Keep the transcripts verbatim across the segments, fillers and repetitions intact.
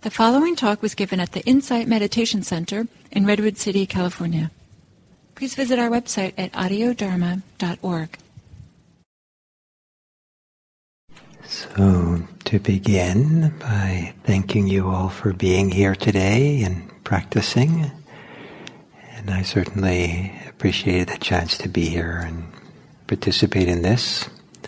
The following talk was given at the Insight Meditation Center in Redwood City, California. Please visit our website at audio dharma dot org. So, to begin by thanking you all for being here today and practicing. And I certainly appreciated the chance to be here and participate in this.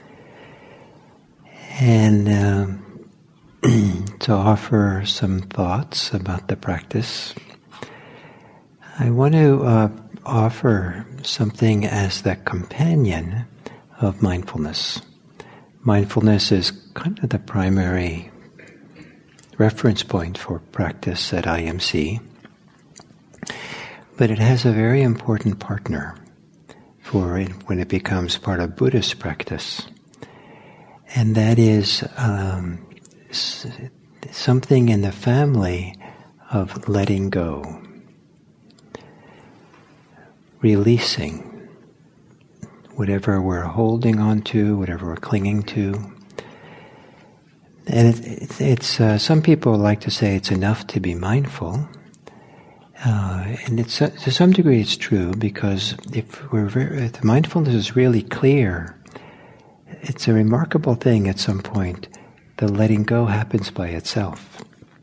And um, to offer some thoughts about the practice, I want to uh, offer something as the companion of mindfulness. Mindfulness is kind of the primary reference point for practice at I M C, but it has a very important partner for it when it becomes part of Buddhist practice, and that is um, something in the family of letting go, releasing whatever we're holding on to, whatever we're clinging to. And it, it, it's uh, some people like to say it's enough to be mindful, uh, and it's uh, to some degree it's true, because if we're very, if the mindfulness is really clear, it's a remarkable thing. At some point, the letting go happens by itself.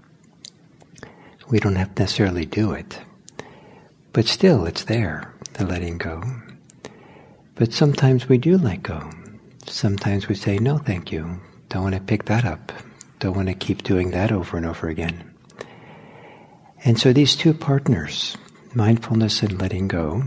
We don't have to necessarily do it, but still it's there, the letting go. But sometimes we do let go. Sometimes we say, no, thank you. Don't want to pick that up. Don't want to keep doing that over and over again. And so these two partners, mindfulness and letting go,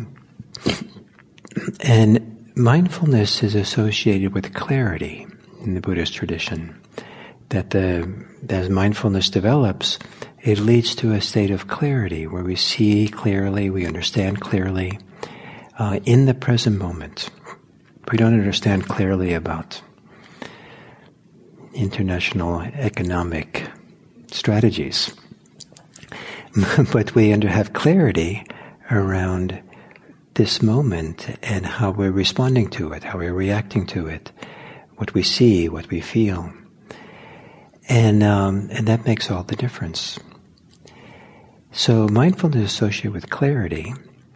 and mindfulness is associated with clarity in the Buddhist tradition. That the as mindfulness develops, it leads to a state of clarity where we see clearly, we understand clearly, uh, in the present moment. We don't understand clearly about international economic strategies, but we under, have clarity around this moment and how we're responding to it, how we're reacting to it, what we see, what we feel. And um, and that makes all the difference. So mindfulness is associated with clarity,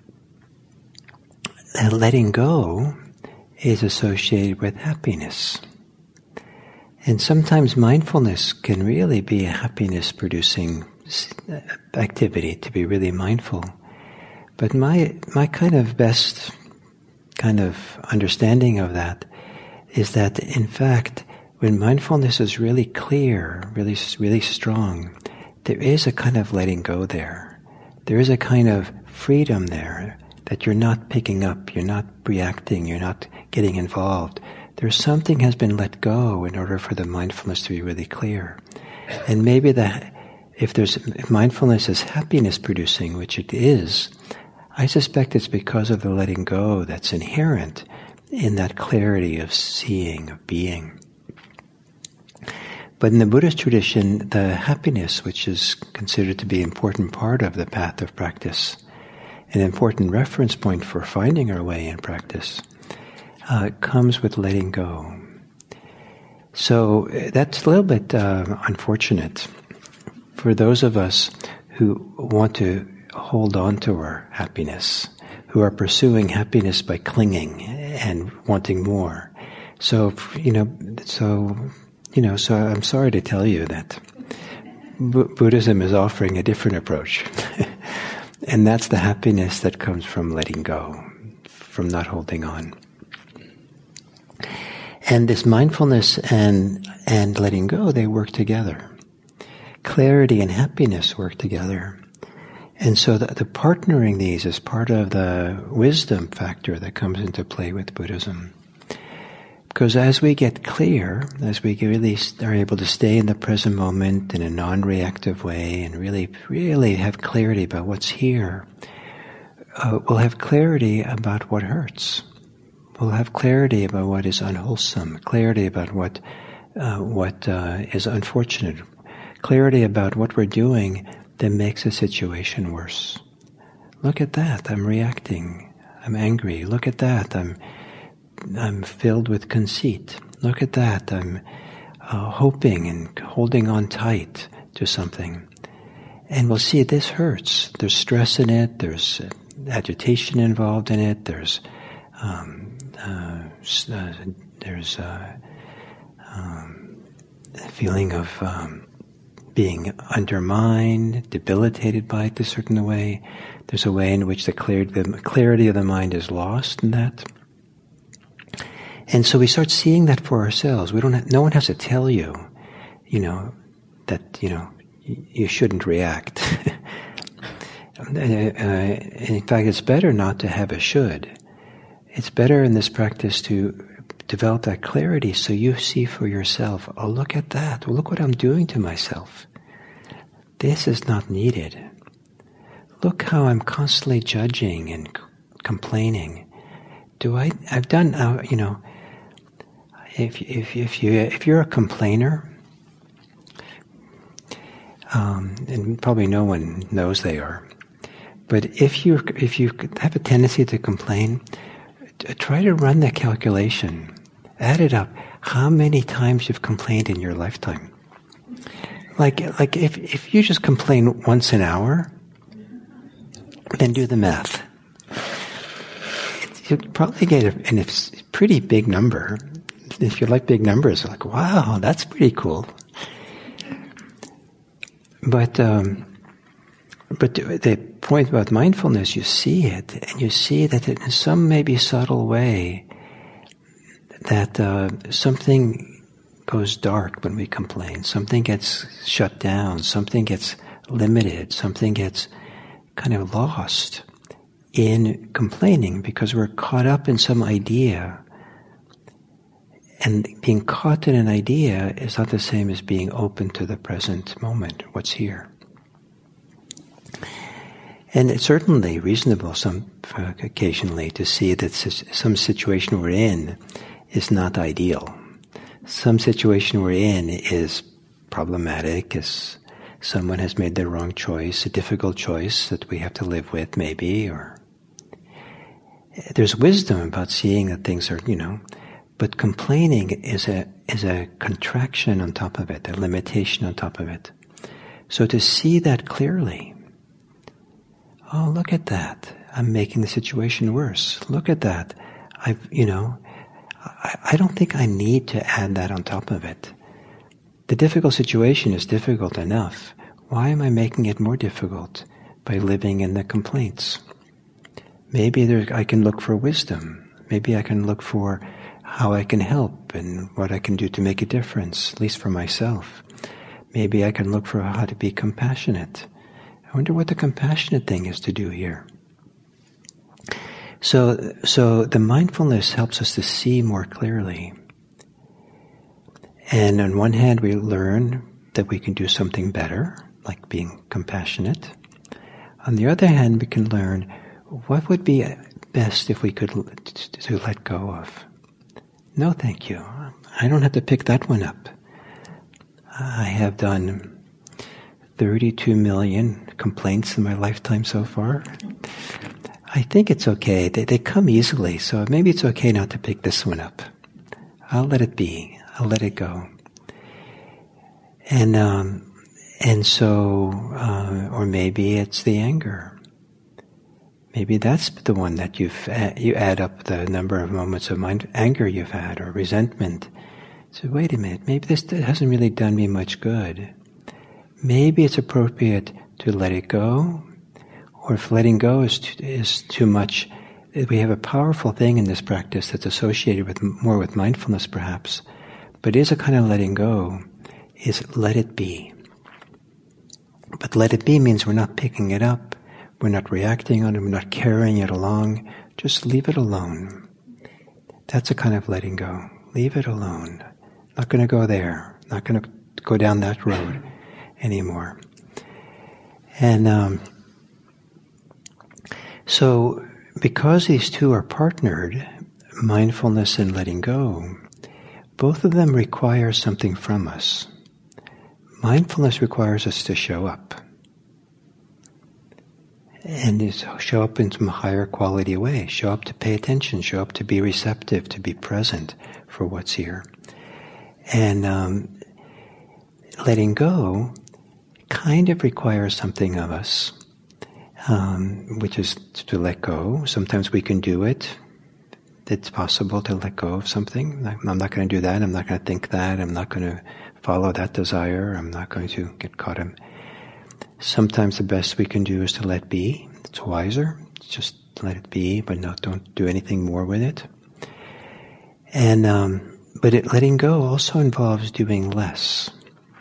and letting go is associated with happiness. And sometimes mindfulness can really be a happiness-producing activity, to be really mindful. But my my kind of best kind of understanding of that is that, in fact, when mindfulness is really clear, really, really strong, there is a kind of letting go there. There is a kind of freedom there that you're not picking up, you're not reacting, you're not getting involved. There's something has been let go in order for the mindfulness to be really clear. And maybe the, if there's if mindfulness is happiness producing, which it is, I suspect it's because of the letting go that's inherent in that clarity of seeing, of being. But in the Buddhist tradition, the happiness, which is considered to be an important part of the path of practice, an important reference point for finding our way in practice, uh, comes with letting go. So that's a little bit uh, unfortunate for those of us who want to hold on to our happiness, who are pursuing happiness by clinging and wanting more. So, you know, so... You know, so I'm sorry to tell you that B- Buddhism is offering a different approach. And that's the happiness that comes from letting go, from not holding on. And this mindfulness and and letting go, they work together. Clarity and happiness work together. And so the, the partnering these is part of the wisdom factor that comes into play with Buddhism. Because as we get clear, as we really are able to stay in the present moment in a non-reactive way and really, really have clarity about what's here, uh, we'll have clarity about what hurts. We'll have clarity about what is unwholesome, clarity about what uh, what uh, is unfortunate, clarity about what we're doing that makes a situation worse. Look at that, I'm reacting, I'm angry. Look at that, I'm I'm filled with conceit. Look at that. I'm uh, hoping and holding on tight to something. And we'll see this hurts. There's stress in it. There's agitation involved in it. There's um, uh, uh, there's uh, um, a feeling of um, being undermined, debilitated by it a certain way. There's a way in which the clarity, the clarity of the mind is lost in that. And so we start seeing that for ourselves. We don't have, no one has to tell you, you know, that, you know, y- you shouldn't react. uh, in fact, it's better not to have a should. It's better in this practice to develop that clarity so you see for yourself, oh, look at that. Well, look what I'm doing to myself. This is not needed. Look how I'm constantly judging and c- complaining. Do I, I've done, uh, you know, if, if, if, you, if you're a complainer, um, and probably no one knows they are, but if you, if you have a tendency to complain, t- try to run that calculation. Add it up. How many times you've complained in your lifetime? Like, like if, if you just complain once an hour, then do the math. You'd probably get a, and it's a pretty big number. If you like big numbers, like, wow, that's pretty cool. But, um, but the point about mindfulness, you see it, and you see that in some maybe subtle way, that uh, something goes dark when we complain. Something gets shut down. Something gets limited. Something gets kind of lost in complaining because we're caught up in some idea. And being caught in an idea is not the same as being open to the present moment, what's here. And it's certainly reasonable some uh, occasionally to see that some situation we're in is not ideal. Some situation we're in is problematic, is someone has made the wrong choice, a difficult choice that we have to live with maybe, or there's wisdom about seeing that things are, you know, but complaining is a is a contraction on top of it, a limitation on top of it. So to see that clearly, oh, look at that. I'm making the situation worse. Look at that. I've, you know, I, I don't think I need to add that on top of it. The difficult situation is difficult enough. Why am I making it more difficult by living in the complaints? Maybe there, I can look for wisdom. Maybe I can look for how I can help and what I can do to make a difference, at least for myself. Maybe I can look for how to be compassionate. I wonder what the compassionate thing is to do here. So, so the mindfulness helps us to see more clearly. And on one hand, we learn that we can do something better, like being compassionate. On the other hand, we can learn what would be best if we could to let go of. No, thank you. I don't have to pick that one up. I have done thirty-two million complaints in my lifetime so far. I think it's okay. They, they come easily, so maybe it's okay not to pick this one up. I'll let it be. I'll let it go. And um, and so, uh, or maybe it's the anger. Maybe that's the one that you've you add up the number of moments of mind, anger you've had, or resentment. So wait a minute, maybe this hasn't really done me much good. Maybe it's appropriate to let it go, or if letting go is too, is too much, we have a powerful thing in this practice that's associated with more with mindfulness perhaps, but is a kind of letting go, is let it be. But let it be means we're not picking it up, we're not reacting on it, we're not carrying it along, just leave it alone. That's a kind of letting go. Leave it alone. Not going to go there, not going to go down that road anymore. And um, so, because these two are partnered, mindfulness and letting go, both of them require something from us. Mindfulness requires us to show up. And show up in some higher quality way. Show up to pay attention. Show up to be receptive, to be present for what's here. And um, letting go kind of requires something of us, um, which is to let go. Sometimes we can do it. It's possible to let go of something. I'm not going to do that. I'm not going to think that. I'm not going to follow that desire. I'm not going to get caught in. Sometimes the best we can do is to let be. It's wiser. Just let it be, but no, don't do anything more with it. And um, but it, letting go also involves doing less.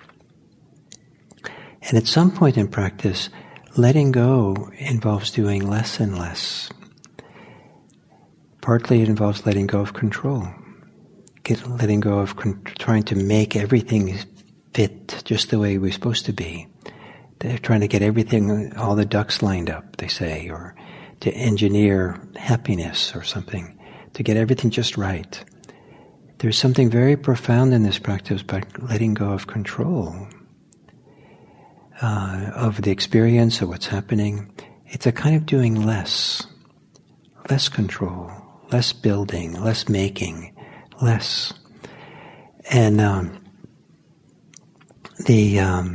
And at some point in practice, letting go involves doing less and less. Partly it involves letting go of control. Get, letting go of con- trying to make everything fit just the way we're supposed to be. They're trying to get everything, all the ducks lined up, they say, or to engineer happiness or something, to get everything just right. There's something very profound in this practice by letting go of control. Uh, of the experience of what's happening. It's a kind of doing less, less control, less building, less making, less. And um, the um,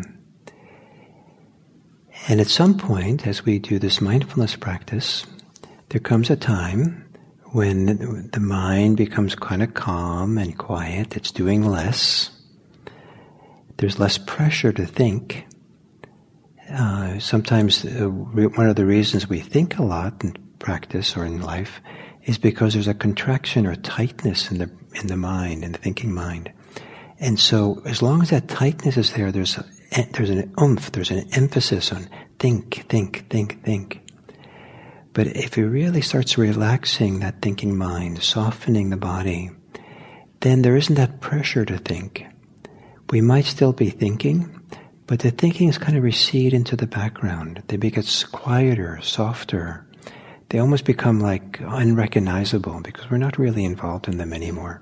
and at some point, as we do this mindfulness practice, there comes a time when the mind becomes kind of calm and quiet. It's doing less. There's less pressure to think. Uh, sometimes uh, re- one of the reasons we think a lot in practice or in life is because there's a contraction or tightness in the in the mind, in the thinking mind. And so as long as that tightness is there, there's a, there's an oomph, there's an emphasis on think, think, think, think. But if it really starts relaxing that thinking mind, softening the body, then there isn't that pressure to think. We might still be thinking, but the thinkings kind of recede into the background. They become quieter, softer. They almost become like unrecognizable because we're not really involved in them anymore.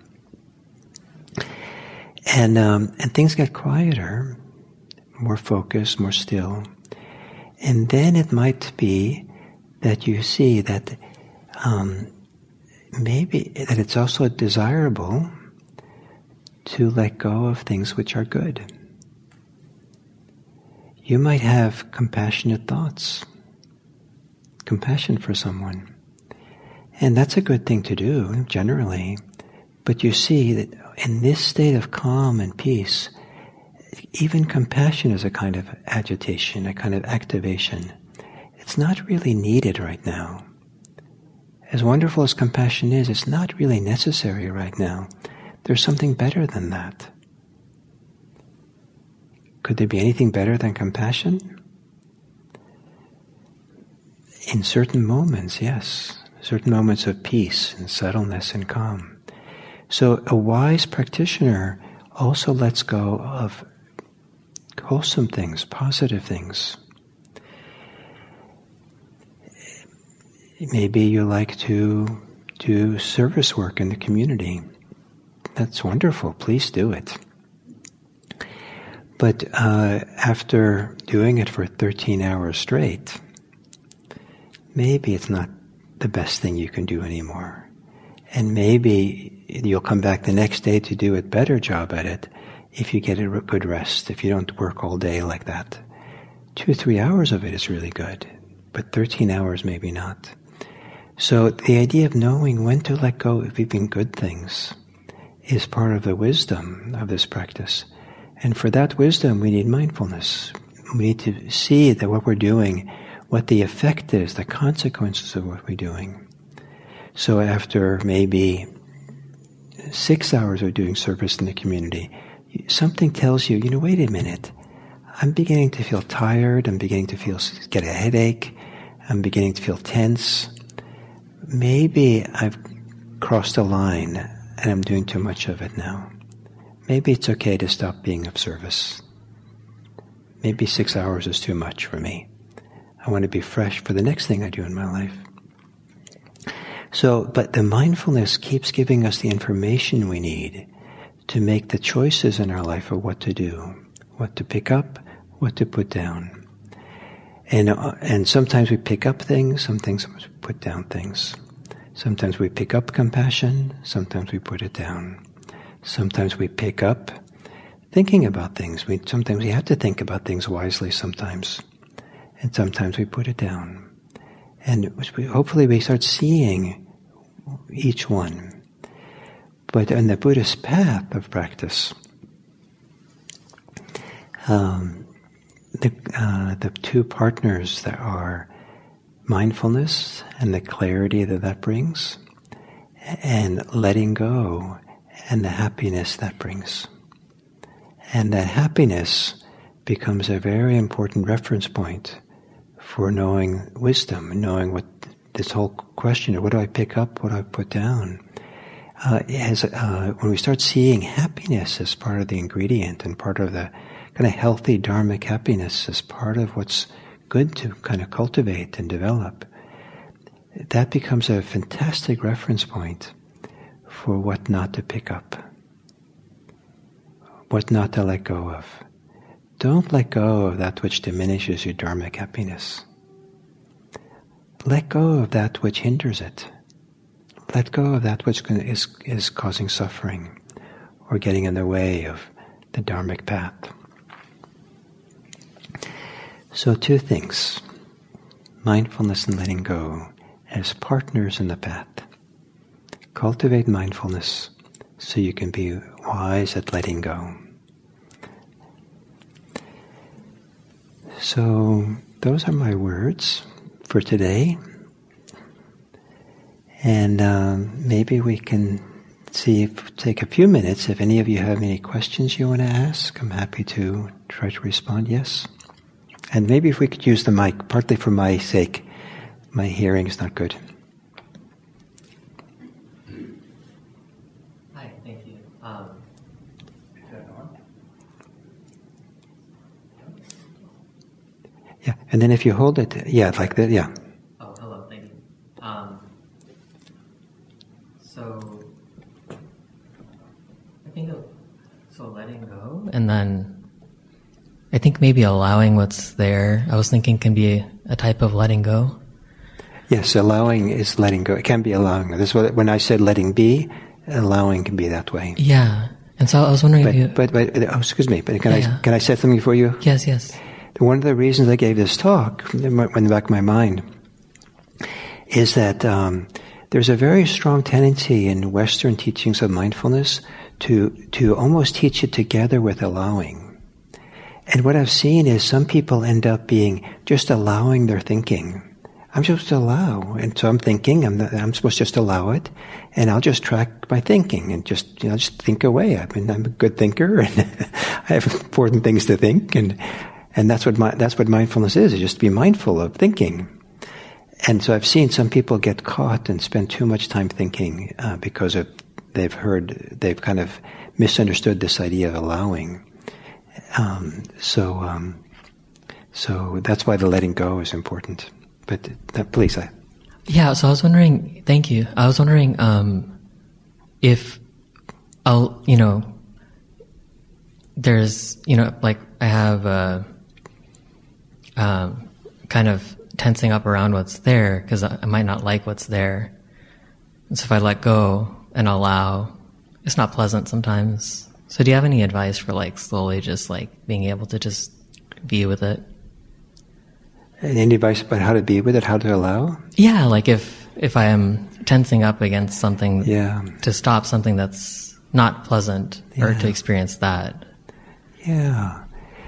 And um, and things get quieter, more focused, more still. And then it might be that you see that um, maybe that it's also desirable to let go of things which are good. You might have compassionate thoughts, compassion for someone. And that's a good thing to do, generally. But you see that in this state of calm and peace, even compassion is a kind of agitation, a kind of activation. It's not really needed right now. As wonderful as compassion is, it's not really necessary right now. There's something better than that. Could there be anything better than compassion? In certain moments, yes. Certain moments of peace and subtleness and calm. So a wise practitioner also lets go of wholesome things, positive things. Maybe you like to do service work in the community. That's wonderful. Please do it. But uh, after doing it for thirteen hours straight, maybe it's not the best thing you can do anymore. And maybe you'll come back the next day to do a better job at it if you get a good rest, if you don't work all day like that. Two or three hours of it is really good, but thirteen hours maybe not. So the idea of knowing when to let go of even good things is part of the wisdom of this practice. And for that wisdom, we need mindfulness. We need to see that what we're doing, what the effect is, the consequences of what we're doing. So after maybe six hours of doing service in the community, something tells you, you know, wait a minute, I'm beginning to feel tired, I'm beginning to feel, get a headache, I'm beginning to feel tense. Maybe I've crossed a line and I'm doing too much of it now. Maybe it's okay to stop being of service. Maybe six hours is too much for me. I want to be fresh for the next thing I do in my life. So, but the mindfulness keeps giving us the information we need to make the choices in our life of what to do, what to pick up, what to put down. And uh, and sometimes we pick up things, sometimes we put down things. Sometimes we pick up compassion, sometimes we put it down. Sometimes we pick up thinking about things. We sometimes we have to think about things wisely sometimes, and sometimes we put it down. And we, hopefully we start seeing each one. But on the Buddhist path of practice, um, the uh, the two partners that are mindfulness and the clarity that that brings, and letting go and the happiness that brings. And that happiness becomes a very important reference point for knowing wisdom, knowing what this whole question of what do I pick up, what do I put down. Uh, it has, uh, when we start seeing happiness as part of the ingredient and part of the kind of healthy dharmic happiness as part of what's good to kind of cultivate and develop, that becomes a fantastic reference point for what not to pick up, what not to let go of. Don't let go of that which diminishes your dharmic happiness. Let go of that which hinders it. Let go of that which is, is causing suffering or getting in the way of the dharmic path. So two things, mindfulness and letting go as partners in the path. Cultivate mindfulness so you can be wise at letting go. So those are my words for today. And um, maybe we can see, if, take a few minutes. If any of you have any questions you want to ask, I'm happy to try to respond. Yes? And maybe if we could use the mic, partly for my sake. My hearing is not good. Hi, thank you. Um, yeah, and then if you hold it, yeah, like that, yeah. oh, hello, thank you. Um, so, I think of, so letting go, and then I think maybe allowing what's there, I was thinking can be a, a type of letting go. Yes, allowing is letting go. It can be allowing. This is what, when I said letting be, allowing can be that way. Yeah, and so I was wondering but, if you... But, but, oh, excuse me, but can yeah, I yeah. can I say something for you? Yes, yes. One of the reasons I gave this talk, in the back of my mind, is that um, there's a very strong tendency in Western teachings of mindfulness to to almost teach it together with allowing. And what I've seen is some people end up being just allowing their thinking. I'm supposed to allow, and so I'm thinking. I'm, the, I'm supposed to just allow it, and I'll just track my thinking and just you know just think away. I mean, I'm a good thinker, and I have important things to think, and and that's what my, that's what mindfulness is. Is just to be mindful of thinking. And so I've seen some people get caught and spend too much time thinking uh, because of they've heard they've kind of misunderstood this idea of allowing. Um, so, um, so that's why the letting go is important. But uh, please, I. Yeah, so I was wondering. Thank you. I was wondering um, if I'll, you know, there's, you know, like I have uh, um, kind of tensing up around what's there because I, I might not like what's there. And so if I let go and allow, it's not pleasant sometimes. So do you have any advice for like slowly just like being able to just be with it? Any advice about how to be with it, how to allow? Yeah, like if if I am tensing up against something, yeah. to stop something that's not pleasant yeah. or to experience that. Yeah.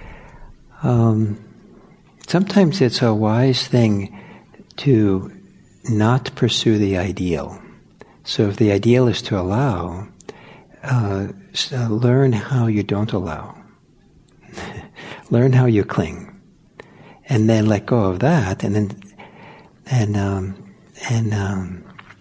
Um, sometimes it's a wise thing to not pursue the ideal. So if the ideal is to allow, uh, so learn how you don't allow. Learn how you cling. And then let go of that, and then, and, um, and, um,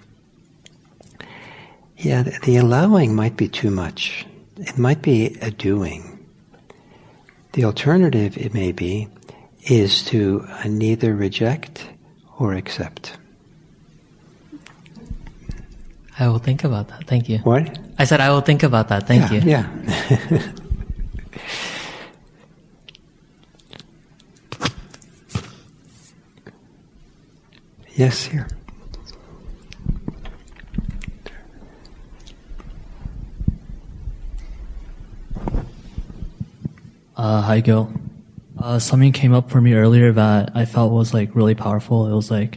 yeah, the, the allowing might be too much. It might be a doing. The alternative, it may be, is to uh, neither reject or accept. I will think about that. Thank you. What? I said I will think about that. Thank yeah, you. Yeah. Yes, here. Uh, hi, Gil. Uh, something came up for me earlier that I felt was like really powerful. It was like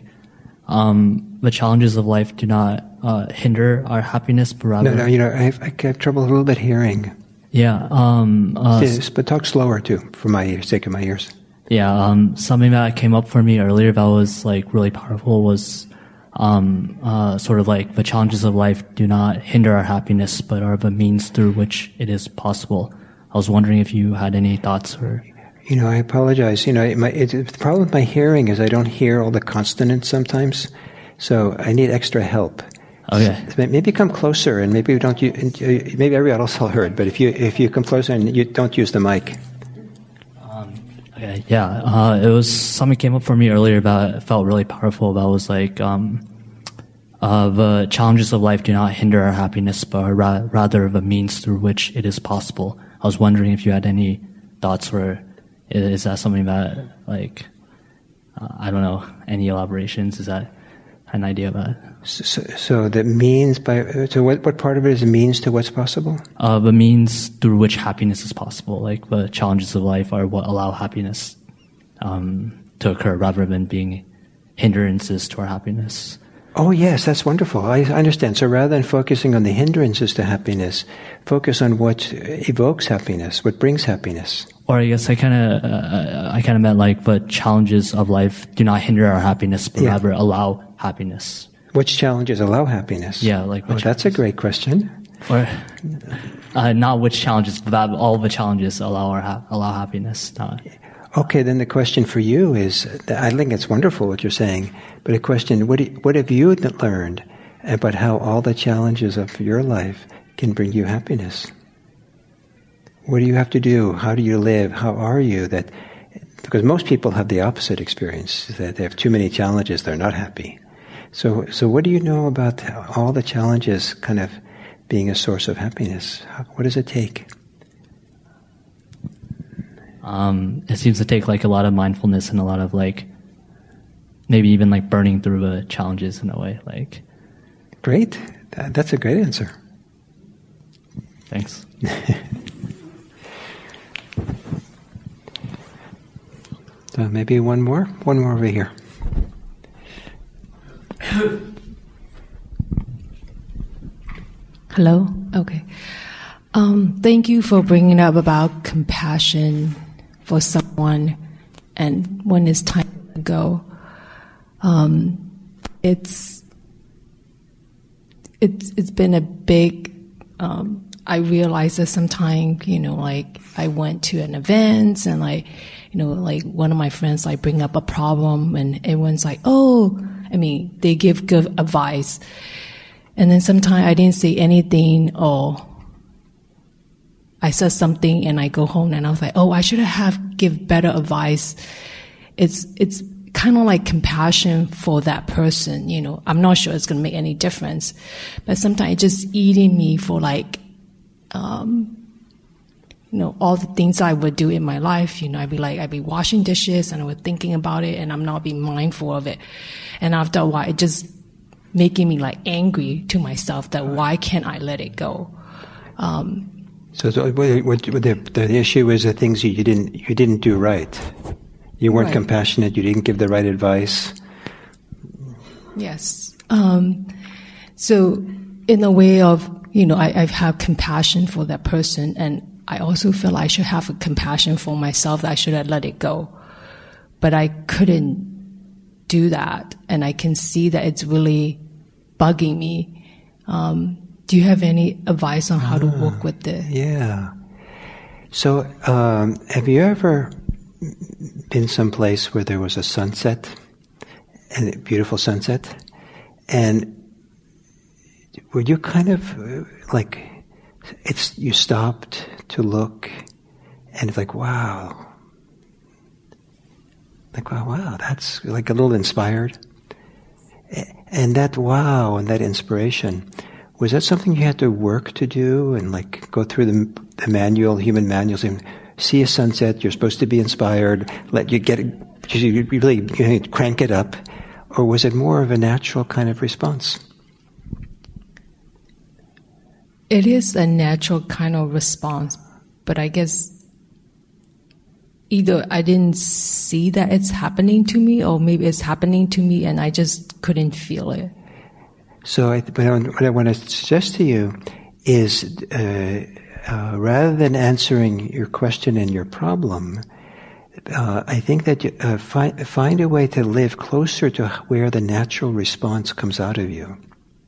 um, the challenges of life do not uh, hinder our happiness, but rather. No, no, you know, I have, I have trouble a little bit hearing. Yeah. Um, uh, yes, but talk slower too, for my sake of my ears. Yeah. Um, something that came up for me earlier that was like really powerful was um, uh, sort of like the challenges of life do not hinder our happiness, but are the means through which it is possible. I was wondering if you had any thoughts or. You know, I apologize. You know, my, it, the problem with my hearing is I don't hear all the consonants sometimes, so I need extra help. Okay. So maybe come closer, and maybe don't you. Maybe everybody else will heard, but if you if you come closer and you don't use the mic. Um, okay. Yeah. Uh, it was something came up for me earlier that felt really powerful. That was like um, uh, the challenges of life do not hinder our happiness, but are ra- rather the means through which it is possible. I was wondering if you had any thoughts or. Is that something that, like, uh, I don't know, any elaborations? Is that an idea of that? So, so that means by, so what, what part of it is a means to what's possible? Uh, the means through which happiness is possible. Like, the challenges of life are what allow happiness um, to occur rather than being hindrances to our happiness. Oh, yes, that's wonderful. I understand. So rather than focusing on the hindrances to happiness, focus on what evokes happiness, what brings happiness. Or I guess I kind of, uh, I kind of meant like the challenges of life do not hinder our happiness, but yeah. rather allow happiness. Which challenges allow happiness? Yeah, like. Oh, that's a great question. Or, uh, not which challenges, but that all the challenges allow our ha- allow happiness. Not. Okay, then the question for you is, I think it's wonderful what you're saying, but a question, what, do you, what have you learned about how all the challenges of your life can bring you happiness? What do you have to do? How do you live? How are you? That, because most people have the opposite experience, that they have too many challenges, they're not happy. So, so what do you know about all the challenges kind of being a source of happiness? How, what does it take? Um, it seems to take like a lot of mindfulness and a lot of like, maybe even like burning through the challenges in a way. Like, great, that, that's a great answer. Thanks. So maybe one more, one more over here. Hello. Okay. Um, thank you for bringing up about compassion for someone, and when it's time to go. Um, it's it's it's been a big. Um, I realized that sometimes, you know, like I went to an event and like, you know, like one of my friends like bring up a problem and everyone's like, oh, I mean, they give good advice, and then sometimes I didn't say anything or. I said something and I go home and I was like, oh, I should have give better advice. It's, it's kind of like compassion for that person, you know. I'm not sure it's going to make any difference, but sometimes it's just eating me for like, um, you know, all the things I would do in my life. You know, I'd be like, I'd be washing dishes and I was thinking about it and I'm not being mindful of it. And after a while, it just making me like angry to myself that why can't I let it go? Um, So, so what, what, what the, the issue is the things you didn't you didn't do right. You weren't right. compassionate. You didn't give the right advice. Yes. Um, so, in a way of you know, I, I have compassion for that person, and I also feel I should have a compassion for myself. That I should have let it go, but I couldn't do that, and I can see that it's really bugging me. Um, Do you have any advice on how to work with it? Yeah. So, um, have you ever been someplace where there was a sunset, and a beautiful sunset, and were you kind of like, it's you stopped to look, and it's like, wow, like wow, wow, that's like a little inspired, and that wow and that inspiration. Was that something you had to work to do and like go through the, the manual, human manuals, and see a sunset? You're supposed to be inspired. Let you get it, you really you know, crank it up, or was it more of a natural kind of response? It is a natural kind of response, but I guess either I didn't see that it's happening to me, or maybe it's happening to me and I just couldn't feel it. So I, what I want to suggest to you is, uh, uh, rather than answering your question and your problem, uh, I think that you uh, find find a way to live closer to where the natural response comes out of you,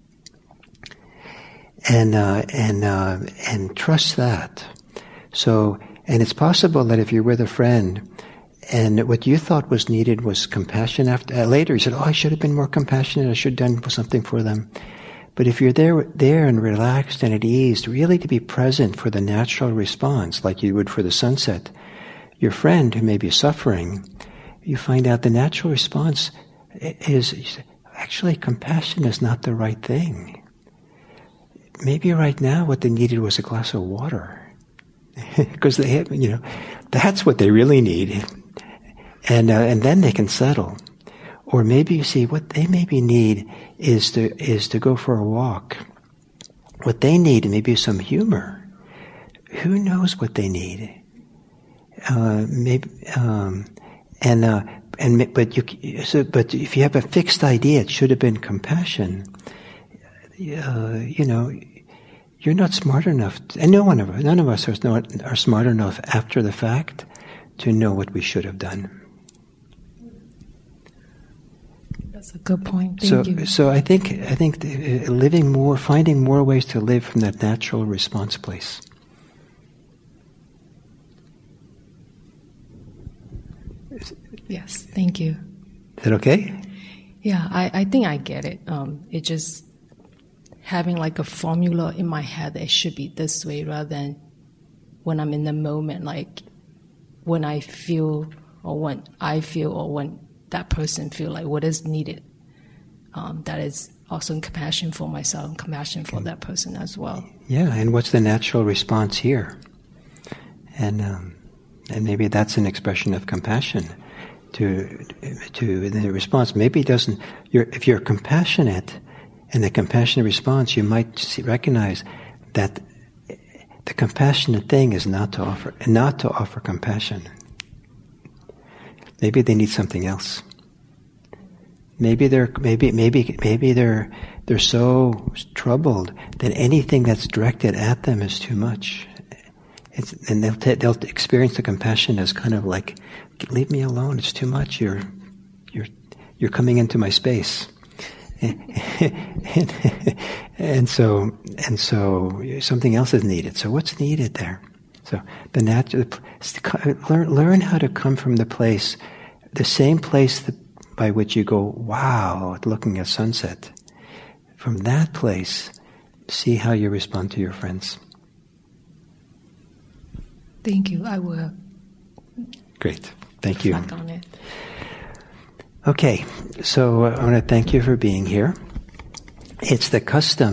and uh, and uh, and trust that. So. And it's possible that if you're with a friend and what you thought was needed was compassion, after uh, later you said, oh, I should have been more compassionate, I should have done something for them. But if you're there there and relaxed and at ease, really to be present for the natural response, like you would for the sunset, your friend who may be suffering, you find out the natural response is, actually compassion is not the right thing. Maybe right now what they needed was a glass of water. Because they have, you know, that's what they really need, and uh, and then they can settle. Or maybe you see what they maybe need is to is to go for a walk. What they need maybe some humor. Who knows what they need? Uh, maybe um, and uh, and but you so but if you have a fixed idea, it should have been compassion. Uh, you know. You're not smart enough, and no one of us, none of us are, not, are smart enough after the fact to know what we should have done. That's a good point. Thank so, you. So I think I think the, uh, living more, finding more ways to live from that natural response place. Yes, thank you. Is that okay? Yeah, I, I think I get it. Um, it just having like a formula in my head that it should be this way rather than when I'm in the moment, like when I feel or when I feel or when that person feel like what is needed. Um, that is also compassion for myself and compassion for that person as well. Yeah, and what's the natural response here? And um, and maybe that's an expression of compassion to to the response. Maybe it doesn't. You're, if you're compassionate. In the compassionate response, you might see, recognize that the compassionate thing is not to offer, not to offer compassion. Maybe they need something else. Maybe they're maybe maybe maybe they're they're so troubled that anything that's directed at them is too much. It's, and they'll t- they'll experience the compassion as kind of like, leave me alone. It's too much. You're you're you're coming into my space. and, and so and so something else is needed. So what's needed there? So the natural learn learn how to come from the place, the same place that, by which you go, wow, at looking at sunset. From that place, see how you respond to your friends. Thank you. I will. Great. Thank you. Reflect on it. Okay, so I want to thank you for being here. It's the custom